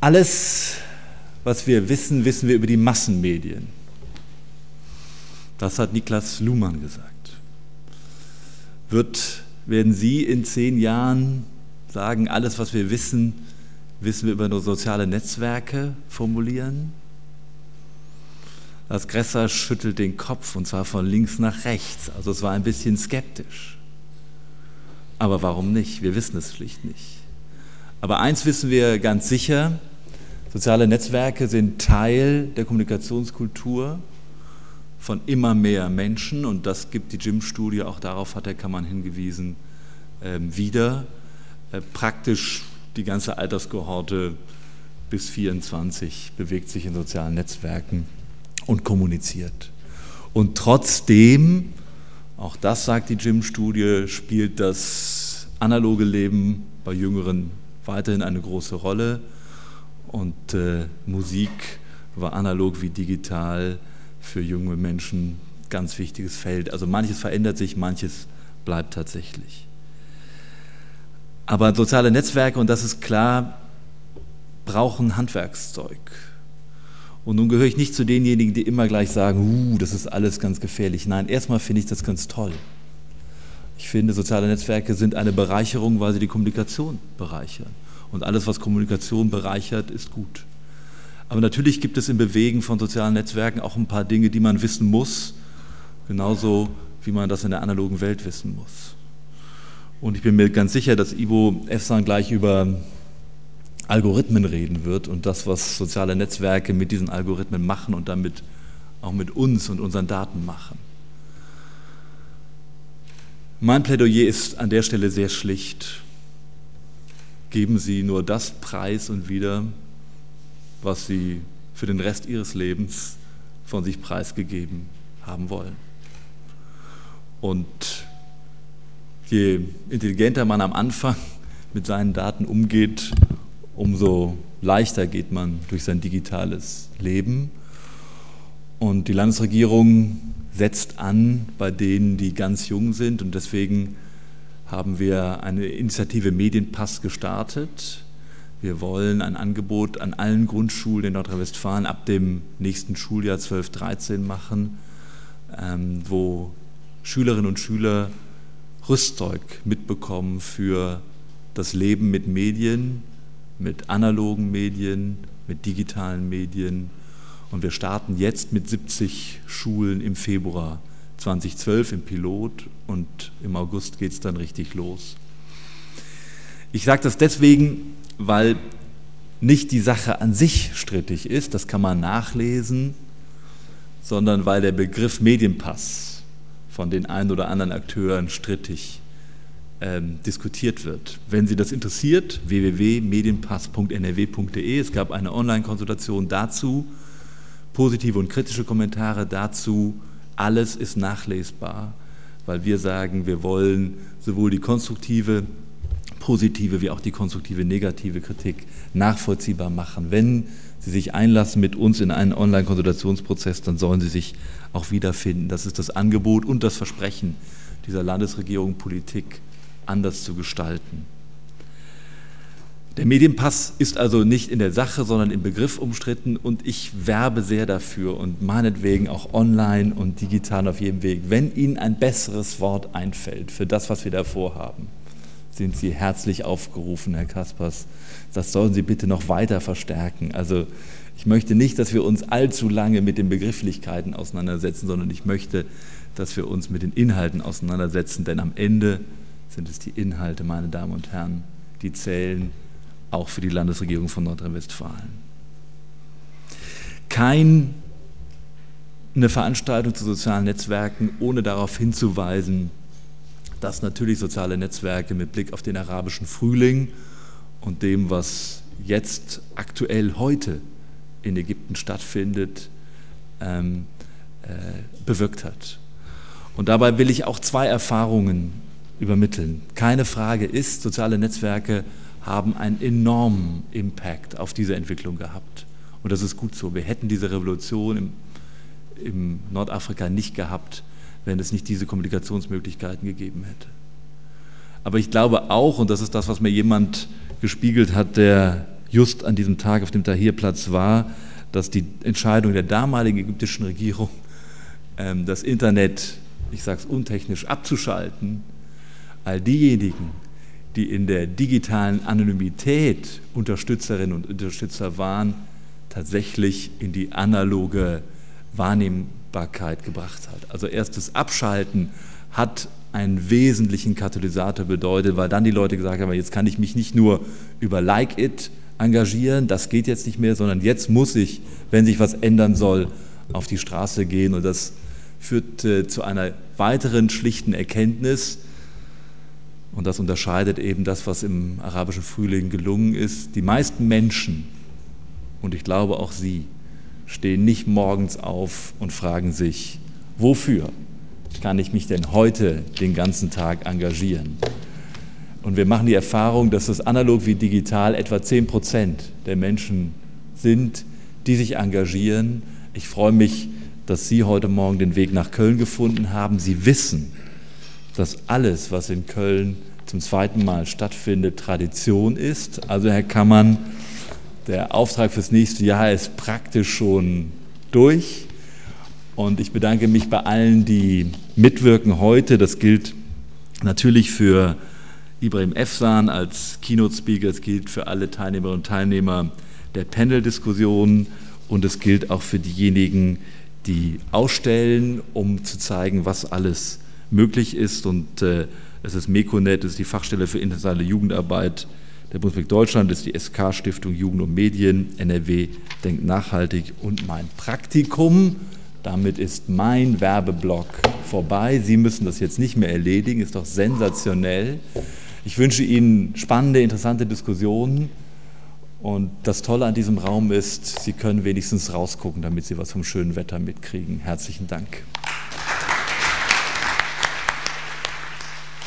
Alles, was wir wissen, wissen wir über die Massenmedien. Das hat Niklas Luhmann gesagt. Werden Sie in 10 Jahren sagen, alles, was wir wissen, wissen wir über nur soziale Netzwerke formulieren? Lars Gresser schüttelt den Kopf, und zwar von links nach rechts. Also es war ein bisschen skeptisch. Aber warum nicht? Wir wissen es schlicht nicht. Aber eins wissen wir ganz sicher: Soziale Netzwerke sind Teil der Kommunikationskultur von immer mehr Menschen, und das gibt die Jim-Studie, auch darauf hat der Kammann hingewiesen, wieder. Praktisch die ganze Alterskohorte bis 24 bewegt sich in sozialen Netzwerken und kommuniziert. Und trotzdem, auch das sagt die Jim-Studie, spielt das analoge Leben bei Jüngeren weiterhin eine große Rolle. Und Musik war analog wie digital für junge Menschen ein ganz wichtiges Feld. Also manches verändert sich, manches bleibt tatsächlich. Aber soziale Netzwerke, und das ist klar, brauchen Handwerkszeug. Und nun gehöre ich nicht zu denjenigen, die immer gleich sagen, das ist alles ganz gefährlich. Nein, erstmal finde ich das ganz toll. Ich finde, soziale Netzwerke sind eine Bereicherung, weil sie die Kommunikation bereichern. Und alles, was Kommunikation bereichert, ist gut. Aber natürlich gibt es im Bewegen von sozialen Netzwerken auch ein paar Dinge, die man wissen muss, genauso wie man das in der analogen Welt wissen muss. Und ich bin mir ganz sicher, dass Ivo Efsan gleich über Algorithmen reden wird und das, was soziale Netzwerke mit diesen Algorithmen machen und damit auch mit uns und unseren Daten machen. Mein Plädoyer ist an der Stelle sehr schlicht. Geben Sie nur das preis und wieder, was Sie für den Rest Ihres Lebens von sich preisgegeben haben wollen. Und je intelligenter man am Anfang mit seinen Daten umgeht, umso leichter geht man durch sein digitales Leben. Und die Landesregierung setzt an bei denen, die ganz jung sind. Und deswegen haben wir eine Initiative Medienpass gestartet. Wir wollen ein Angebot an allen Grundschulen in Nordrhein-Westfalen ab dem nächsten Schuljahr 12/13 machen, wo Schülerinnen und Schüler Rüstzeug mitbekommen für das Leben mit Medien, mit analogen Medien, mit digitalen Medien. Und wir starten jetzt mit 70 Schulen im Februar 2012 im Pilot, und im August geht es dann richtig los. Ich sage das deswegen, weil nicht die Sache an sich strittig ist, das kann man nachlesen, sondern weil der Begriff Medienpass von den ein oder anderen Akteuren strittig diskutiert wird. Wenn Sie das interessiert, www.medienpass.nrw.de, es gab eine Online-Konsultation dazu, positive und kritische Kommentare dazu, alles ist nachlesbar, weil wir sagen, wir wollen sowohl die konstruktive, positive wie auch die konstruktive, negative Kritik nachvollziehbar machen. Wenn Sie sich einlassen mit uns in einen Online-Konsultationsprozess, dann sollen Sie sich auch wiederfinden. Das ist das Angebot und das Versprechen dieser Landesregierung, Politik anders zu gestalten. Der Medienpass ist also nicht in der Sache, sondern im Begriff umstritten, und ich werbe sehr dafür und meinetwegen auch online und digital auf jedem Weg. Wenn Ihnen ein besseres Wort einfällt für das, was wir da vorhaben, sind Sie herzlich aufgerufen, Herr Kaspers. Das sollen Sie bitte noch weiter verstärken. Also ich möchte nicht, dass wir uns allzu lange mit den Begrifflichkeiten auseinandersetzen, sondern ich möchte, dass wir uns mit den Inhalten auseinandersetzen, denn am Ende sind es die Inhalte, meine Damen und Herren, die zählen, auch für die Landesregierung von Nordrhein-Westfalen. Keine Veranstaltung zu sozialen Netzwerken, ohne darauf hinzuweisen, dass natürlich soziale Netzwerke mit Blick auf den arabischen Frühling und dem, was jetzt aktuell heute in Ägypten stattfindet, bewirkt hat. Und dabei will ich auch 2 Erfahrungen übermitteln. Keine Frage ist, soziale Netzwerke haben einen enormen Impact auf diese Entwicklung gehabt. Und das ist gut so. Wir hätten diese Revolution im Nordafrika nicht gehabt, wenn es nicht diese Kommunikationsmöglichkeiten gegeben hätte. Aber ich glaube auch, und das ist das, was mir jemand gespiegelt hat, der just an diesem Tag auf dem Tahrirplatz war, dass die Entscheidung der damaligen ägyptischen Regierung, das Internet, ich sage es untechnisch, abzuschalten, all diejenigen, die in der digitalen Anonymität Unterstützerinnen und Unterstützer waren, tatsächlich in die analoge Wahrnehmbarkeit gebracht hat. Also erst das Abschalten hat einen wesentlichen Katalysator bedeutet, weil dann die Leute gesagt haben, jetzt kann ich mich nicht nur über Like It engagieren, das geht jetzt nicht mehr, sondern jetzt muss ich, wenn sich was ändern soll, auf die Straße gehen. Und das führt zu einer weiteren schlichten Erkenntnis, und das unterscheidet eben das, was im arabischen Frühling gelungen ist. Die meisten Menschen, und ich glaube auch Sie, stehen nicht morgens auf und fragen sich, wofür kann ich mich denn heute den ganzen Tag engagieren? Und wir machen die Erfahrung, dass es analog wie digital etwa 10% der Menschen sind, die sich engagieren. Ich freue mich, dass Sie heute Morgen den Weg nach Köln gefunden haben. Sie wissen, dass alles, was in Köln zum zweiten Mal stattfindet, Tradition ist. Also Herr Kammann, der Auftrag fürs nächste Jahr ist praktisch schon durch. Und ich bedanke mich bei allen, die mitwirken heute. Das gilt natürlich für Ibrahim Efsan als Keynote-Speaker, es gilt für alle Teilnehmerinnen und Teilnehmer der Panel-Diskussion und es gilt auch für diejenigen, die ausstellen, um zu zeigen, was alles möglich ist. Und es ist MECONET, es ist die Fachstelle für internationale Jugendarbeit der Bundesrepublik Deutschland, es ist die SK-Stiftung Jugend und Medien, NRW denkt nachhaltig und mein Praktikum. Damit ist mein Werbeblock vorbei. Sie müssen das jetzt nicht mehr erledigen, ist doch sensationell. Ich wünsche Ihnen spannende, interessante Diskussionen. Und das Tolle an diesem Raum ist, Sie können wenigstens rausgucken, damit Sie was vom schönen Wetter mitkriegen. Herzlichen Dank.